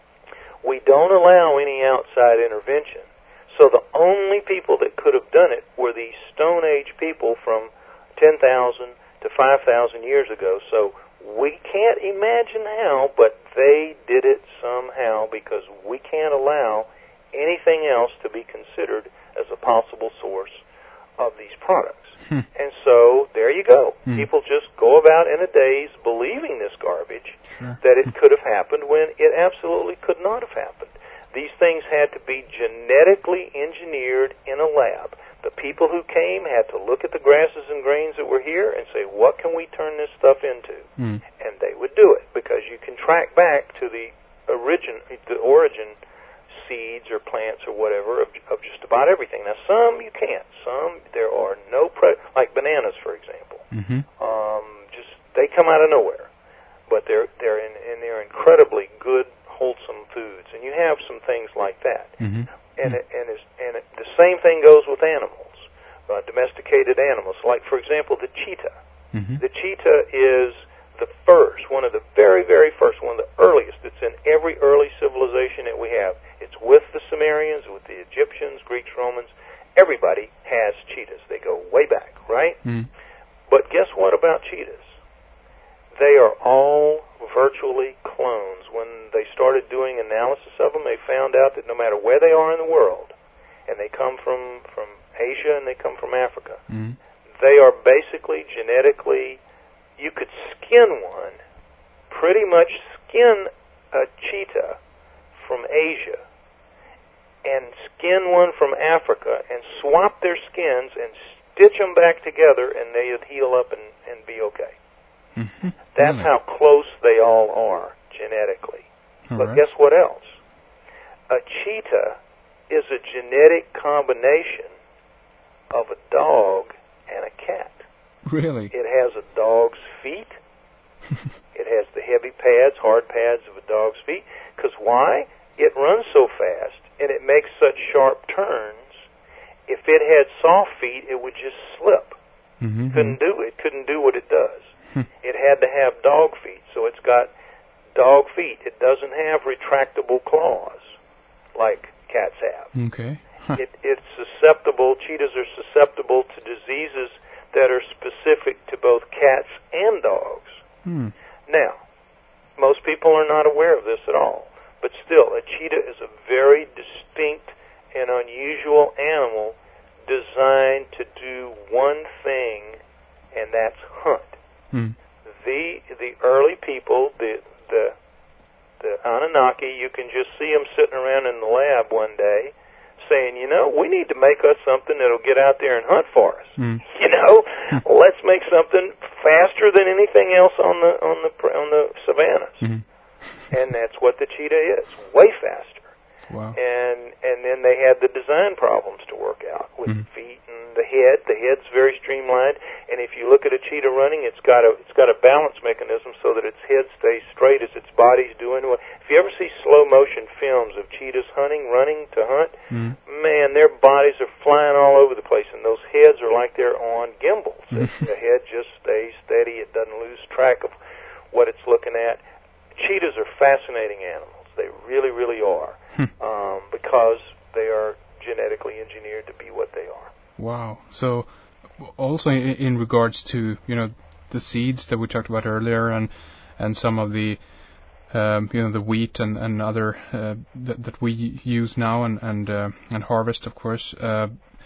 We don't allow any outside intervention. So the only people that could have done it were these Stone Age people from ten thousand to five thousand years ago. So we can't imagine how, but they did it somehow, because we can't allow anything else to be considered as a possible source of these products. Hmm. And so there you go. Hmm. People just go about in a daze believing this garbage, sure. that it could have happened when it absolutely could not have happened. These things had to be genetically engineered in a lab. The people who came had to look at the grasses and grains that were here and say, what can we turn this stuff into? Hmm. And they would do it, because you can track back to the origin, the origin seeds or plants or whatever of, of just about everything. Now, some you can't. Some, there are no, pre- like bananas, for example. Mm-hmm. Um, just, they come out of nowhere. But they're, they're in, and they're incredibly good, wholesome foods. And you have some things like that. Mm-hmm. And, it, and, it's, and it, the same thing goes with animals, uh, domesticated animals. Like, for example, the cheetah. Mm-hmm. The cheetah is the first, one of the very, very first, one of the earliest. It's in every early civilization that we have. It's with the Sumerians, with the Egyptians, Greeks, Romans. Everybody has cheetahs. They go way back, right? Mm. But guess what about cheetahs? They are all virtually clones. When they started doing analysis of them, they found out that no matter where they are in the world, and they come from, from Asia and they come from Africa, Mm. they are basically genetically, you could skin one, pretty much skin a cheetah from Asia, and skin one from Africa, and swap their skins and stitch them back together, and they'd heal up and, and be okay. Mm-hmm. That's really? how close they all are genetically. All but right. guess what else? A cheetah is a genetic combination of a dog and a cat. Really? It has a dog's feet. It has the heavy pads, hard pads of a dog's feet. Because why? It runs so fast, and it makes such sharp turns. If it had soft feet, it would just slip. Mm-hmm. Couldn't do it. Couldn't do what it does. It had to have dog feet, so it's got dog feet. It doesn't have retractable claws like cats have. Okay. it, it's susceptible, cheetahs are susceptible to diseases that are specific to both cats and dogs. Hmm. Now, most people are not aware of this at all, but still, a cheetah is a very distinct and unusual animal designed to do one thing, and that's hunt. Hmm. The the early people, the the the Anunnaki, you can just see them sitting around in the lab one day, saying, you know, we need to make us something that'll get out there and hunt for us. Hmm. You know, let's make something faster than anything else on the on the on the savannas. Mm-hmm. And that's what the cheetah is, way faster. Wow. And and then they had the design problems to work out with Mm-hmm. the feet and the head. The head's very streamlined, and if you look at a cheetah running, it's got a it's got a balance mechanism so that its head stays straight as its body's doing. If you ever see slow motion films of cheetahs hunting, running to hunt, Mm-hmm. man, their bodies are flying all over the place, and those heads are like they're on gimbals. Mm-hmm. The head just stays steady; it doesn't lose track of what it's looking at. Cheetahs are fascinating animals. They really, really are, um, because they are genetically engineered to be what they are. Wow. So, also in, in regards to, you know, the seeds that we talked about earlier, and and some of the um, you know, the wheat and and other uh, that that we use now and and uh, and harvest, of course. Uh,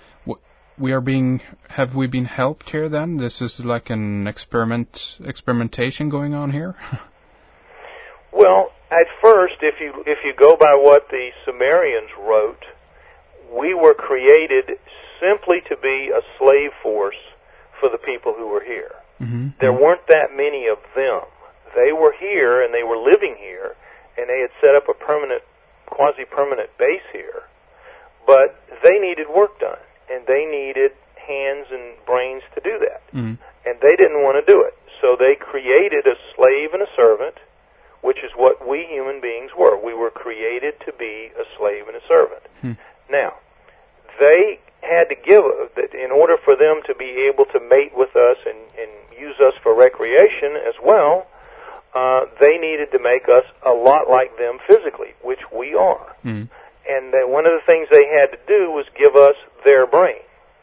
we are being have we been helped here then? This is like an experiment experimentation going on here. Well, at first, if you if you go by what the Sumerians wrote, we were created simply to be a slave force for the people who were here. Mm-hmm. There weren't that many of them. They were here, and they were living here, and they had set up a permanent, quasi-permanent base here, but they needed work done, and they needed hands and brains to do that. Mm. And they didn't want to do it. So they created a slave and a servant, which is what we human beings were. We were created to be a slave and a servant. Mm. Now, they had to give, in order for them to be able to mate with us and, and use us for recreation as well, uh, they needed to make us a lot like them physically, which we are. Mm. And they, one of the things they had to do was give us their brain.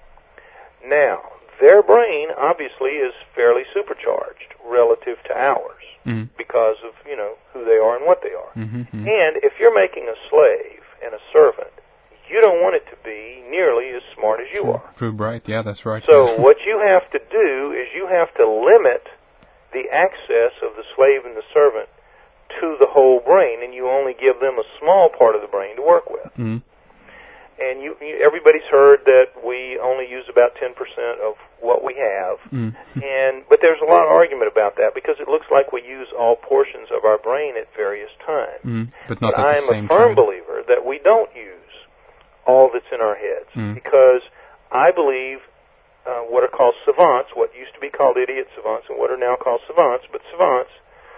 Now, their brain obviously is fairly supercharged relative to ours mm. because of, you know, who they are and what they are. Mm-hmm, mm-hmm. And if you're making a slave and a servant, you don't want it to be nearly as smart as you True, are. true, right. Yeah, that's right. So what you have to do is you have to limit the access of the slave and the servant to the whole brain, and you only give them a small part of the brain to work with. Mm. And you, you, everybody's heard that we only use about ten percent of what we have. Mm. and But there's a lot of argument about that because it looks like we use all portions of our brain at various times. Mm. But not but at I the am same a firm time. believer that we don't use all that's in our heads Mm. because I believe uh, what are called savants, what used to be called idiot savants and what are now called savants, but savants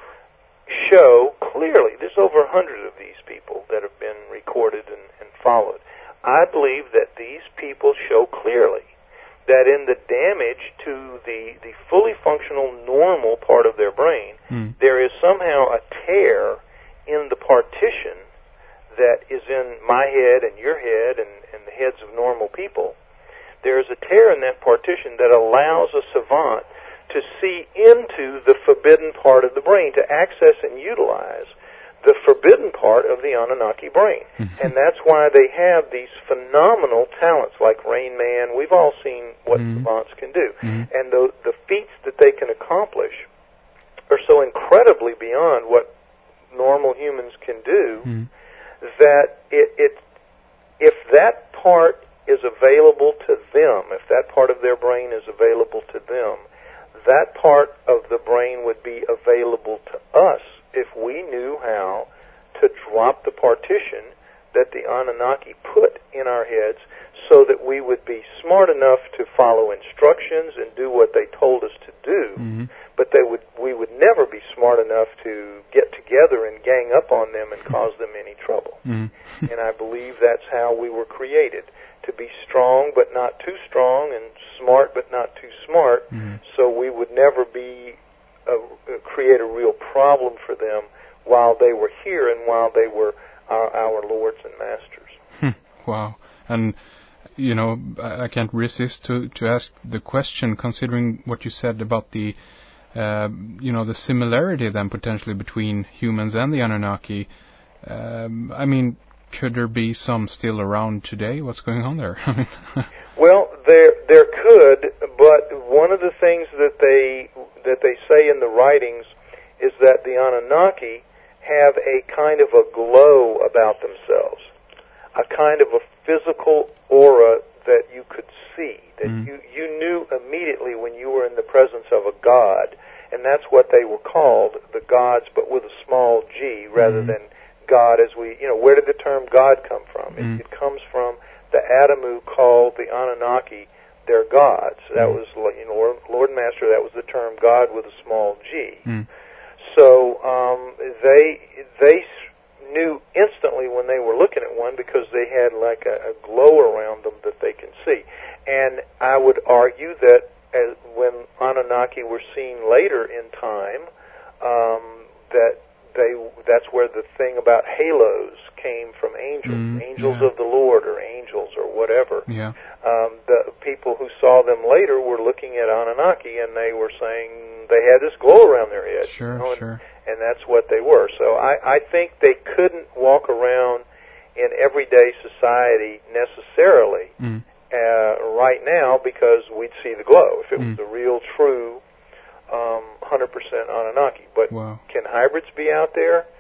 show clearly, there's over a hundred of these people that have been recorded and, and followed. I believe that these people show clearly that in the damage to the, the fully functional normal part of their brain, mm. there is somehow a tear in the partition that is in my head and your head and, and the heads of normal people. There is a tear in that partition that allows a savant to see into the forbidden part of the brain, to access and utilize the forbidden part of the Anunnaki brain. And that's why they have these phenomenal talents like Rain Man. We've all seen what mm. savants can do. Mm. And the, the feats that they can accomplish are so incredibly beyond what normal humans can do Mm. that it, it, if that part is available to them, if that part of their brain is available to them, that part of the brain would be available to us if we knew how to drop the partition that the Anunnaki put in our heads so that we would be smart enough to follow instructions and do what they told us to do, mm-hmm. but they would we would never be smart enough to get together and gang up on them and cause them any trouble. Mm-hmm. And I believe that's how we were created, to be strong but not too strong and smart but not too smart, mm-hmm. so we would never be uh, create a real problem for them while they were here and while they were our, our lords and masters. Wow. And, you know, I, I can't resist to, to ask the question, considering what you said about the, uh, you know, the similarity then potentially between humans and the Anunnaki. Um, I mean, could there be some still around today? What's going on there? I mean, well, there there could, but one of the things that they that they say in the writings is that the Anunnaki have a kind of a glow about themselves, a kind of a physical aura that you could see, that mm. you, you knew immediately when you were in the presence of a god, and that's what they were called, the gods, but with a small g rather mm. than God as we, you know, where did the term God come from? Mm. It, it comes from the Adamu called the Anunnaki their gods. That mm. was, you know, Lord, Lord and Master, that was the term God with a small g. Mm. So um, they they knew instantly when they were looking at one because they had like a, a glow around them that they can see. And I would argue that as when Anunnaki were seen later in time, um, that they that's where the thing about halos came from, angels, mm, angels yeah. of the Lord, or angels, or whatever. Yeah. Um, the people who saw them later were looking at Anunnaki, and they were saying they had this glow around their head. Sure, you know, and, sure. and that's what they were. So I, I think they couldn't walk around in everyday society necessarily mm. uh, right now because we'd see the glow if it mm. was the real, true um, one hundred percent Anunnaki. But wow. can hybrids be out there?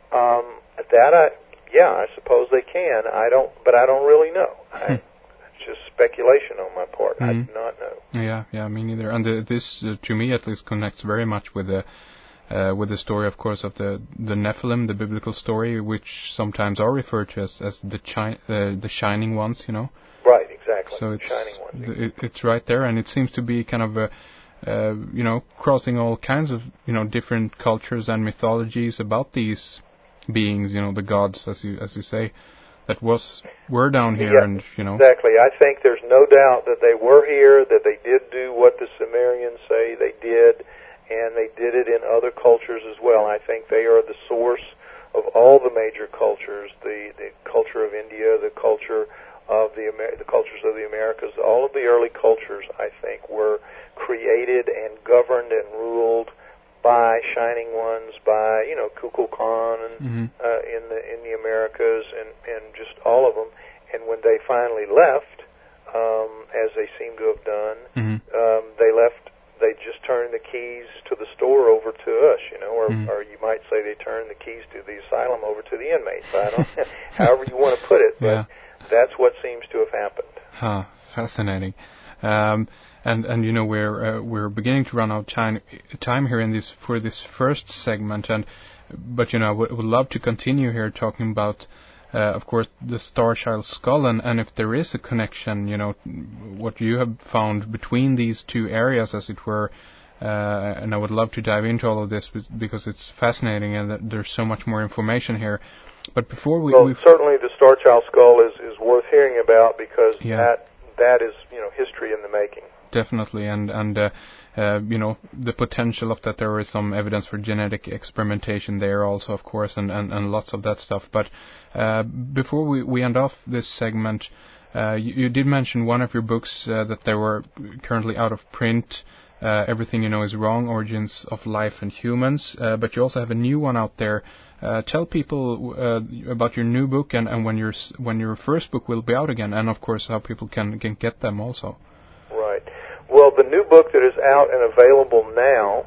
Um, that I, yeah, I suppose they can. I don't, but I don't really know. I, it's just speculation on my part. Mm. I do not know. Yeah, yeah, me neither. And the, this, uh, to me at least, connects very much with the uh, with the story, of course, of the the Nephilim, the biblical story, which sometimes are referred to as as the chi- uh, the shining ones, you know. Right, exactly. So it's shining ones. It, it's right there, and it seems to be kind of a. Uh, you know, crossing all kinds of, you know, different cultures and mythologies about these beings, you know, the gods, as you as you say, that was were down here, yeah, and you know. Exactly. I think there's no doubt that they were here, that they did do what the Sumerians say they did, and they did it in other cultures as well. I think they are the source of all the major cultures, the the culture of India, the culture of the Amer- the cultures of the Americas. All of the early cultures, I think, were created and governed and ruled by shining ones, by, you know, Kukulkan and mm-hmm. uh, in the in the Americas, and and just all of them. And when they finally left, um, as they seem to have done, mm-hmm. um, they left. They just turned the keys to the store over to us, you know, or mm-hmm. or you might say they turned the keys to the asylum over to the inmates. I don't know, however you want to put it, but yeah. that's what seems to have happened. Huh, fascinating. Um, and and you know we're uh, we're beginning to run out of time time here in this for this first segment, and but you know I would, would love to continue here talking about uh, of course the Starchild skull, and, and if there is a connection, you know, what you have found between these two areas, as it were. Uh, and I would love to dive into all of this because it's fascinating, and that there's so much more information here. But before we, well, certainly the Starchild skull is, is worth hearing about because yeah. that that is, you know, history in the making. Definitely, and and uh, uh, you know, the potential of that there is some evidence for genetic experimentation there also, of course, and, and, and lots of that stuff. But uh, before we, we end off this segment, uh, you, you did mention one of your books uh, that they were currently out of print. Uh, Everything You Know Is Wrong, Origins of Life and Humans, uh, but you also have a new one out there. Uh, tell people uh, about your new book and, and when your when your first book will be out again, and of course how people can, can get them also. Right. Well, the new book that is out and available now,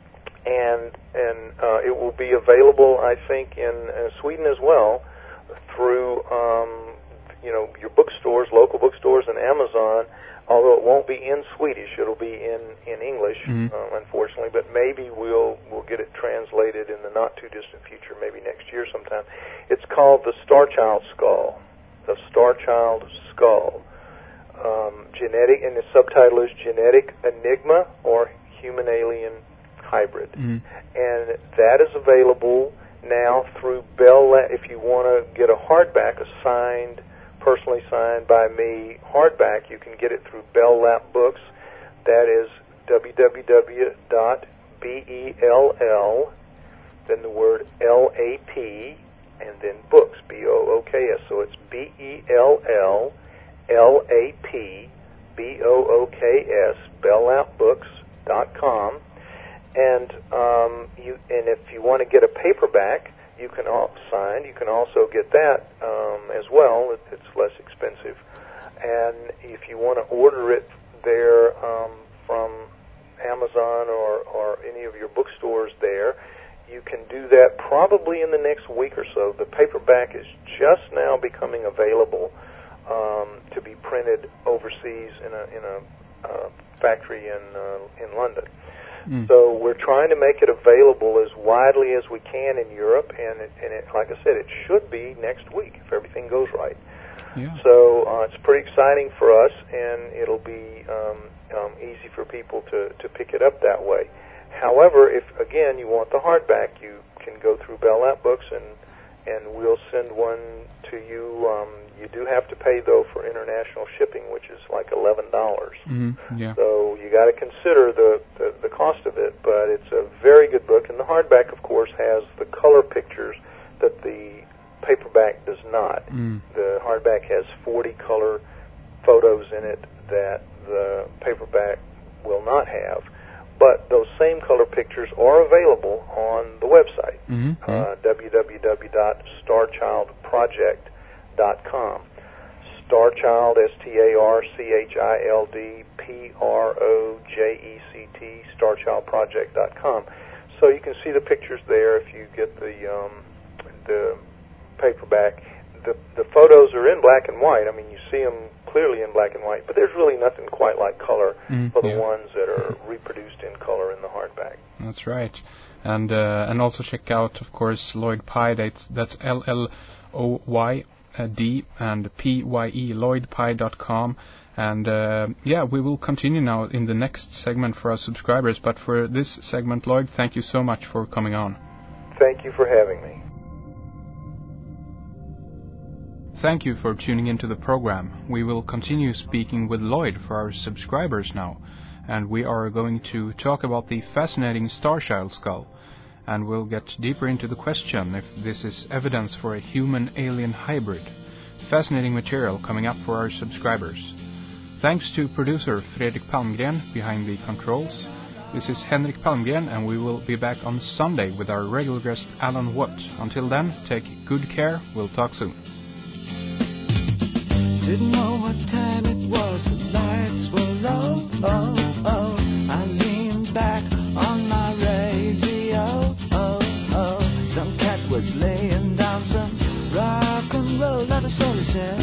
and and uh, it will be available, I think, in uh, Sweden as well, through um, you know your bookstores, local bookstores, and Amazon. Although it won't be in Swedish, it'll be in, in English, mm-hmm. um, unfortunately. But maybe we'll we'll get it translated in the not too distant future, maybe next year sometime. It's called The Starchild Skull, The Starchild Skull. Um, genetic, and the subtitle is Genetic Enigma or Human Alien Hybrid, mm-hmm. and that is available now through Bell Lab. If you want to get a hardback, a signed. Personally signed by me hardback, you can get it through Bell Lap Books. That is w w w dot bell, then the word L A P, and then books, B O O K S. So it's B E L L L A P B O O K S, bell lap books dot com. And um, you, and if you want to get a paperback, you can all sign. You can also get that um, as well. It's less expensive. And if you want to order it there um, from Amazon or, or any of your bookstores there, you can do that probably in the next week or so. The paperback is just now becoming available um, to be printed overseas in a in a uh, factory in uh, in London. Mm. So we're trying to make it available as widely as we can in Europe, and it, and it, like I said, it should be next week if everything goes right. Yeah. So uh, it's pretty exciting for us, and it'll be um, um, easy for people to, to pick it up that way. However, if again you want the hardback, you can go through Bell Lap Books, and and we'll send one to you. Um, you do have to pay though for international shipping, which is like eleven dollars. Mm-hmm. Yeah. So you got to consider the, the the cost of it. But it's a very good book, and the hardback, of course, has the color pictures that the paperback does not. Mm. The hardback has forty color photos in it that the paperback will not have. But those same color pictures are available on the website, mm-hmm. uh, w w w dot starchild project dot com. Starchild, S T A R C H I L D P R O J E C T, starchild project dot com. So you can see the pictures there if you get the um, the paperback, the the photos are in black and white. I mean, you see them clearly in black and white, but there's really nothing quite like color mm, for the yeah. ones that are reproduced in color in the hardback. That's right. And uh, and also check out, of course, Lloyd Pye. That's, that's L L O Y D and P Y E, lloyd pye dot com. And uh, yeah, we will continue now in the next segment for our subscribers. But for this segment, Lloyd, thank you so much for coming on. Thank you for having me. Thank you for tuning into the program. We will continue speaking with Lloyd for our subscribers now. And we are going to talk about the fascinating Starchild skull. And we'll get deeper into the question if this is evidence for a human-alien hybrid. Fascinating material coming up for our subscribers. Thanks to producer Fredrik Palmgren behind the controls. This is Henrik Palmgren, and we will be back on Sunday with our regular guest Alan Watt. Until then, take good care. We'll talk soon. Didn't know what time it was, the lights were low, oh, oh. I leaned back on my radio, oh, oh. Some cat was laying down some rock and roll, not a soul said.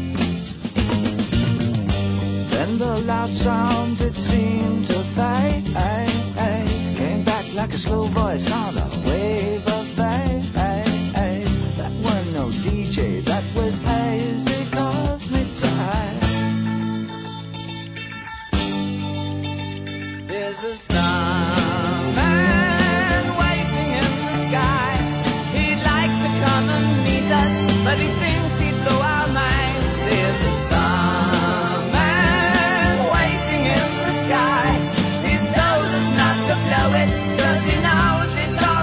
Then the loud sound, it seemed to fade, came back like a slow voice on a wave of fade. That weren't no D J, that was hazy. There's a starman waiting in the sky. He'd like to come and meet us, but he thinks he'd blow our minds. There's a starman waiting in the sky. He's told us not to blow it, 'cause he knows it's all